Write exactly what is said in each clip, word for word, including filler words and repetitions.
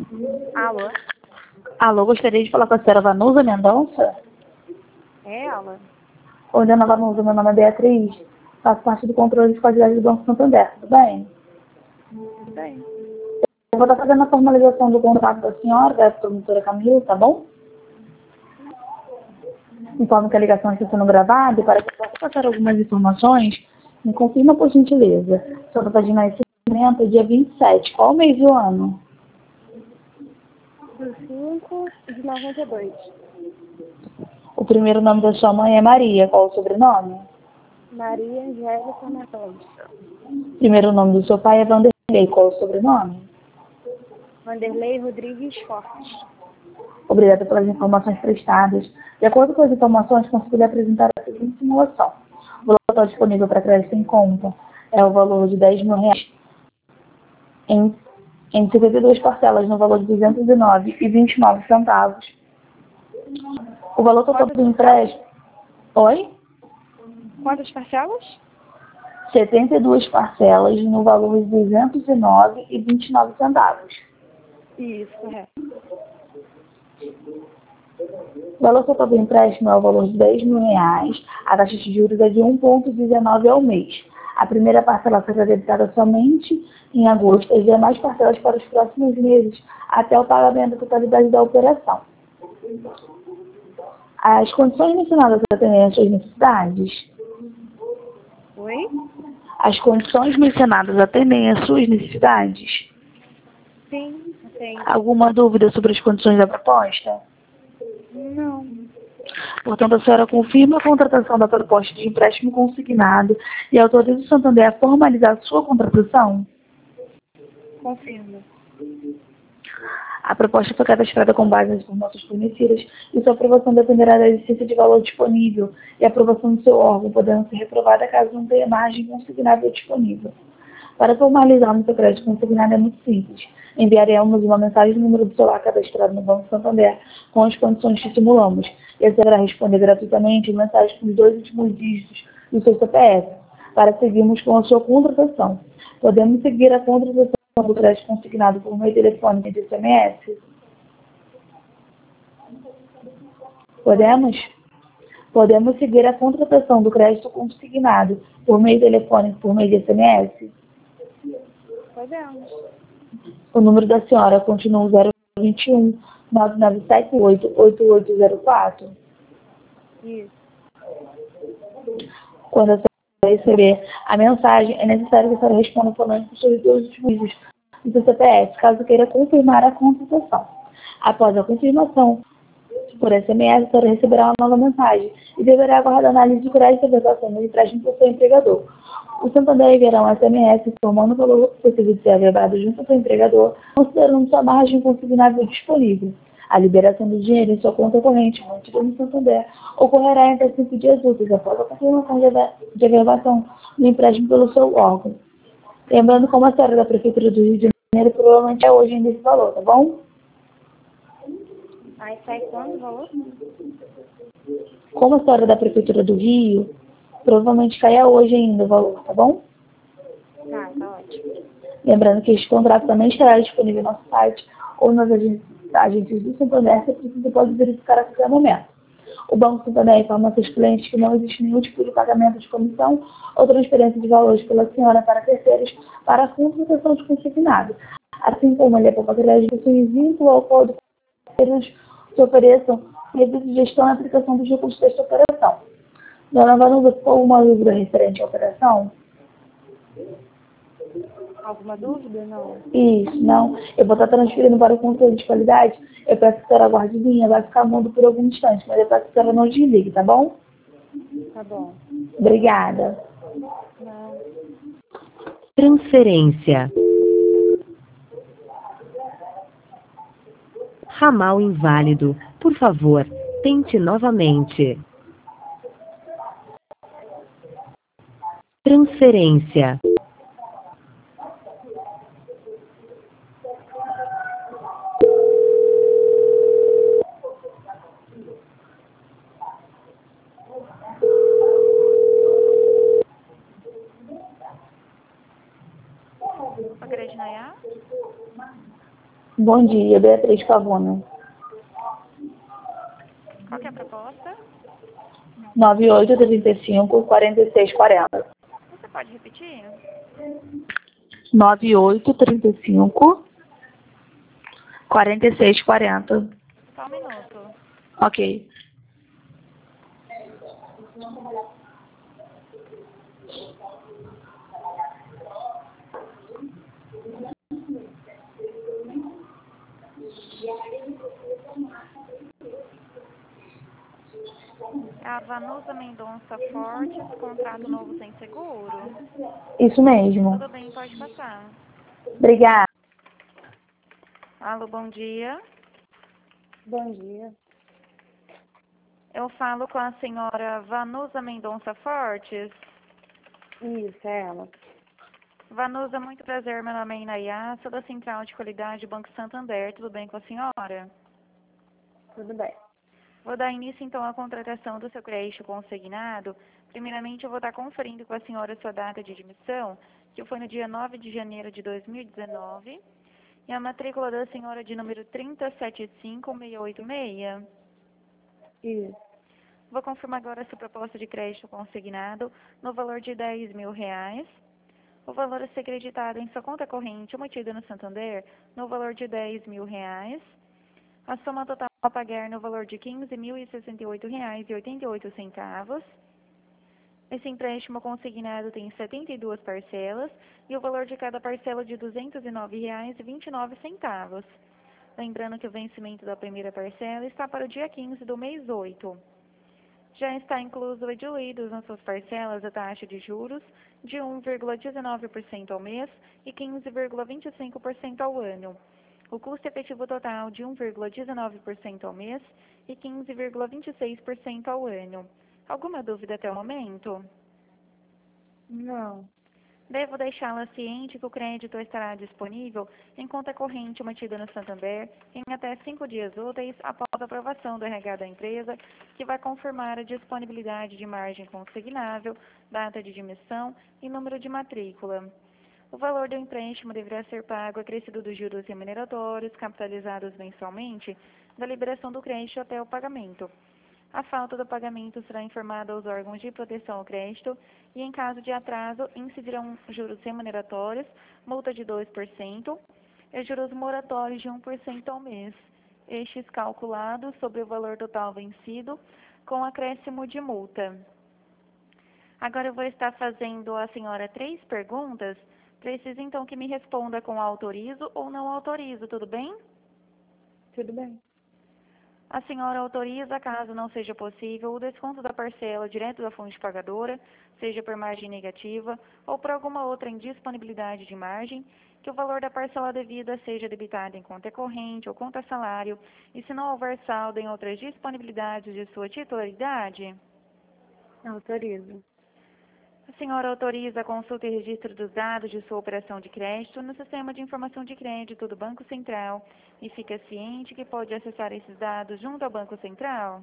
Alô? Alô, gostaria de falar com a senhora Vanusa Mendonça? É ela? Oi, dona Vanusa, meu nome é Beatriz. Faço parte do controle de qualidade do Banco Santander, tudo bem? Tudo bem. Eu vou estar fazendo a formalização do contrato da senhora, da promotora Camila, tá bom? Informo que a ligação está sendo gravada e para que eu possa passar algumas informações, me confirma por gentileza. Sua data de nascimento é dia vinte e sete. Qual mês do ano? Do cinco de noventa e dois. O primeiro nome da sua mãe é Maria. Qual o sobrenome? Maria Angélica Mendonça. Primeiro nome do seu pai é Vanderlei. Qual o sobrenome? Vanderlei Rodrigues Fortes. Obrigada pelas informações prestadas. De acordo com as informações, consegui apresentar a seguinte simulação. O valor total disponível para crédito em conta é o valor de dez mil reais em, em cinquenta e duas parcelas no valor de duzentos e nove reais e vinte e nove centavos. O valor total do empréstimo... Oi? Quantas parcelas? setenta e duas parcelas no valor de duzentos e nove reais e vinte e nove centavos. Isso, correto. O valor total do empréstimo é o valor de dez mil reais. A taxa de juros é de um vírgula dezenove ao mês. A primeira parcela será debitada somente em agosto e as demais parcelas para os próximos meses, até o pagamento da totalidade da operação. As condições mencionadas atendem às suas necessidades? Oi? As condições mencionadas atendem às suas necessidades? Sim, tem. Alguma dúvida sobre as condições da proposta? Não. Portanto, a senhora confirma a contratação da proposta de empréstimo consignado e autoriza o Santander a formalizar a sua contratação? Confirmo. A proposta foi cadastrada com base nas informações fornecidas e sua aprovação dependerá da existência de valor disponível e aprovação do seu órgão, podendo ser reprovada caso não tenha margem consignável disponível. Para formalizarmos o crédito consignado é muito simples. Enviaremos uma mensagem no número do celular cadastrado no Banco Santander com as condições que simulamos. E a senhora responder gratuitamente mensagem com os dois últimos dígitos do seu C P F para seguirmos com a sua contratação. Podemos seguir a contratação do crédito consignado por meio telefônico e de S M S? Podemos? Podemos seguir a contratação do crédito consignado por meio telefônico por meio de S M S? Podemos. O número da senhora continua zero vinte e um, nove nove sete oito, oito oito zero quatro. Isso. Quando a senhora receber a mensagem, é necessário que a senhora responda falando com os seus dois últimos dígitos do seu C P F, caso queira confirmar a contratação. Após a confirmação por S M S, a senhora receberá uma nova mensagem e deverá aguardar a análise de crédito e averbação do empréstimo por seu empregador. O Santander enviará um S M S informando o valor possível de ser averbado junto ao seu empregador, considerando sua margem consignável disponível. A liberação do dinheiro em sua conta corrente, mantida no Santander, ocorrerá entre cinco dias úteis após a confirmação de averbação do empréstimo pelo seu órgão. Lembrando, como a senhora da Prefeitura do Rio de Janeiro, provavelmente é hoje ainda esse valor, tá bom? Aí sai quando o valor? Como a senhora da Prefeitura do Rio, provavelmente caia hoje ainda o valor, tá bom? Tá, tá ótimo. Lembrando que este contrato também estará disponível no nosso site ou nas agências, agências do Santander, se precisa pode verificar a qualquer momento. O Banco Santander informa seus clientes que não existe nenhum tipo de pagamento de comissão ou transferência de valores pela senhora para terceiros para a contratação de consignado, assim como ele é para crédito possui vínculo ao qual eles te ofereçam serviço de gestão e aplicação dos recursos desta operação. Dona Vanusa, ficou alguma dúvida referente à operação? Alguma dúvida? Não. Isso, não. Eu vou estar transferindo para o controle de qualidade. Eu peço que a senhora aguarde linha, vai ficar mudo por algum instante, mas eu peço que a senhora não desligue, tá bom? Tá bom. Obrigada. Não. Transferência. Ramal inválido. Por favor, tente novamente. Transferência. Pode Nayá? Bom dia, Beatriz Pavona. Qual que é a proposta? nove oito três cinco, quatro seis quatro zero. Você pode repetir? nove oito três cinco, quatro seis quatro zero. Só um minuto. Ok. É a Vanusa Mendonça Fortes, contrato novo sem seguro? Isso mesmo. Tudo bem, pode passar. Obrigada. Alô, bom dia. Bom dia. Eu falo com a senhora Vanusa Mendonça Fortes. Isso, é ela. Vanusa, muito prazer. Meu nome é Inayá, sou da Central de Qualidade Banco Santander. Tudo bem com a senhora? Tudo bem. Vou dar início, então, à contratação do seu crédito consignado. Primeiramente, eu vou estar conferindo com a senhora sua data de admissão, que foi no dia nove de janeiro de dois mil e dezenove, e a matrícula da senhora de número três sete cinco seis oito seis. Isso. Vou confirmar agora a sua proposta de crédito consignado no valor de dez mil reais. O valor a ser creditado em sua conta corrente emitida no Santander no valor de dez mil reais. A soma total a pagar no valor de quinze mil e sessenta e oito reais e oitenta e oito centavos. Esse empréstimo consignado tem setenta e duas parcelas e o valor de cada parcela de duzentos e nove reais e vinte e nove centavos. Lembrando que o vencimento da primeira parcela está para o dia quinze do mês oito. Já está incluso e diluídos nas suas parcelas a taxa de juros de um vírgula dezenove por cento ao mês e quinze vírgula vinte e cinco por cento ao ano. O custo efetivo total de um vírgula dezenove por cento ao mês e quinze vírgula vinte e seis por cento ao ano. Alguma dúvida até o momento? Não. Devo deixá-la ciente que o crédito estará disponível em conta corrente mantida no Santander em até cinco dias úteis após a aprovação do R H da empresa, que vai confirmar a disponibilidade de margem consignável, data de admissão e número de matrícula. O valor do empréstimo deverá ser pago acrescido dos juros remuneratórios capitalizados mensalmente da liberação do crédito até o pagamento. A falta do pagamento será informada aos órgãos de proteção ao crédito e, em caso de atraso, incidirão juros remuneratórios, multa de dois por cento e juros moratórios de um por cento ao mês, estes calculados sobre o valor total vencido, com acréscimo de multa. Agora eu vou estar fazendo à senhora três perguntas. Preciso, então, que me responda com autorizo ou não autorizo, tudo bem? Tudo bem. A senhora autoriza, caso não seja possível, o desconto da parcela direto da fonte pagadora, seja por margem negativa ou por alguma outra indisponibilidade de margem, que o valor da parcela devida seja debitado em conta corrente ou conta salário, e se não houver saldo em outras disponibilidades de sua titularidade? Autorizo. A senhora autoriza a consulta e registro dos dados de sua operação de crédito no Sistema de Informação de Crédito do Banco Central e fica ciente que pode acessar esses dados junto ao Banco Central?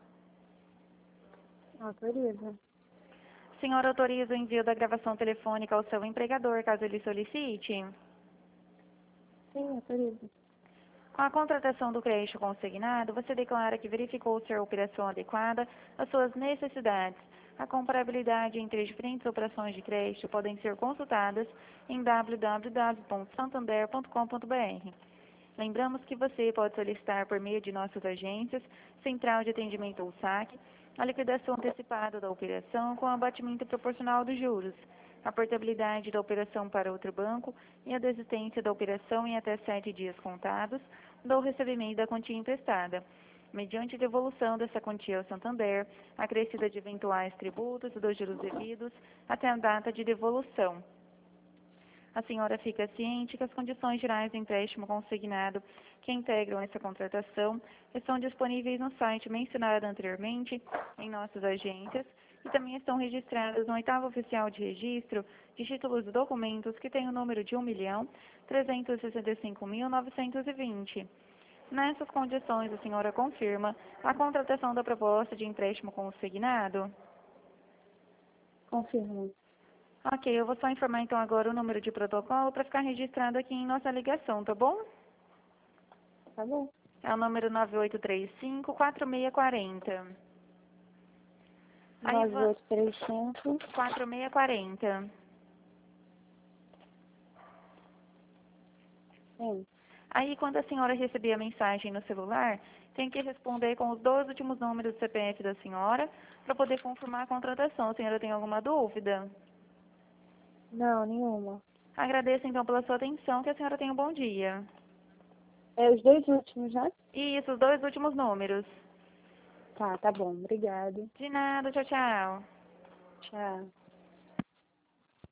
Autorizo. A senhora autoriza o envio da gravação telefônica ao seu empregador, caso ele solicite? Sim, autorizo. Com a contratação do crédito consignado, você declara que verificou ser a operação adequada às suas necessidades. A comparabilidade entre as diferentes operações de crédito podem ser consultadas em w w w ponto santander ponto com ponto b r. Lembramos que você pode solicitar por meio de nossas agências, Central de Atendimento ou saque, a liquidação antecipada da operação com abatimento proporcional dos juros, a portabilidade da operação para outro banco e a desistência da operação em até sete dias contados do recebimento da quantia emprestada, mediante devolução dessa quantia ao Santander, acrescida de eventuais tributos e dos juros devidos até a data de devolução. A senhora fica ciente que as condições gerais do empréstimo consignado que integram essa contratação estão disponíveis no site mencionado anteriormente em nossas agências e também estão registradas no oitavo oficial de registro de títulos e documentos que tem o número de um milhão trezentos e sessenta e cinco mil novecentos e vinte. Nessas condições, a senhora confirma a contratação da proposta de empréstimo consignado? Confirmo. Ok, eu vou só informar então agora o número de protocolo para ficar registrado aqui em nossa ligação, tá bom? Tá bom. É o número nove oito três cinco, quatro seis quatro zero. Aí nove va- oito três cinco. quatro seis quatro zero. Sim. Aí, quando a senhora receber a mensagem no celular, tem que responder com os dois últimos números do C P F da senhora para poder confirmar a contratação. A senhora tem alguma dúvida? Não, nenhuma. Agradeço, então, pela sua atenção. Que a senhora tenha um bom dia. É os dois últimos, né? Isso, os dois últimos números. Tá, tá bom. Obrigada. De nada, tchau, tchau. Tchau.